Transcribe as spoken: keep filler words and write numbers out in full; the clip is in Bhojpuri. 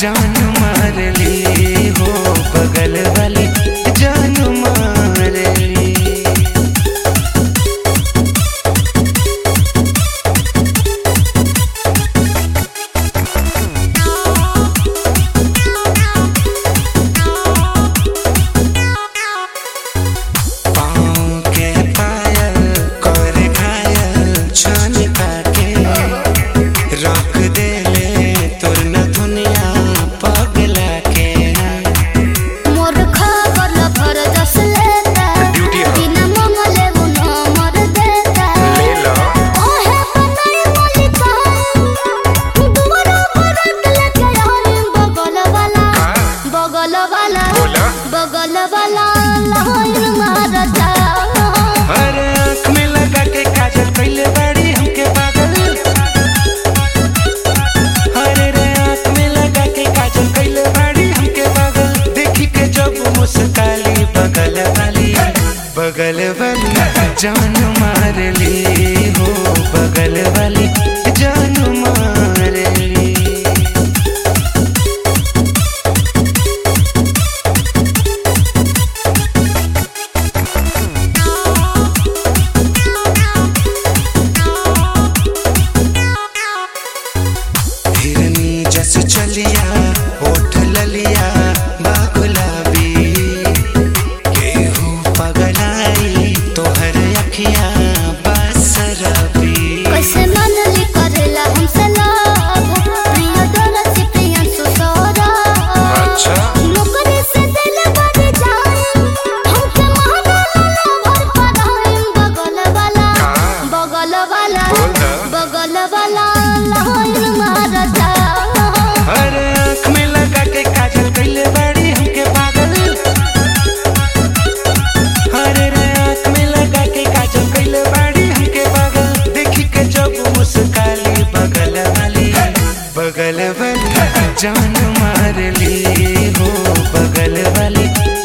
जान मार ली हो, बगल वाली जान मार ली। बगल वाला लाइन मारता, अरे आँख में लगा के काजल कैले बाड़ी हमके पागल। अरे रे आँख में लगा के काजल कैले बाड़ी हमके पागल। देखी के जब मुस्काली बगल वाली बगल वाली जान मार ली हो, बगल वाली जान मार ली। जस चलिया होठ ललिया बागुलाबी, केहू पगलाई तोहर अखिया बसरबी। कैसे मन ली करेला हमसे लाभ, प्रिय दरस प्रियन सुसोरा। अच्छा नौकरी से दिल बढ़ जाए, हमके महाना भर पढ़ाई। बगल वाला बगल वाला बगल वाला लाइन मारता, अरे आँख में लगा के काजल कैले बाड़ी हमके पागल। अरे रे आँख में लगा के काजल कैले बाड़ी हमके पागल। देखी के जब मुस्काली बगल वाली बगल वाली जान मार ली हो, बगल वाली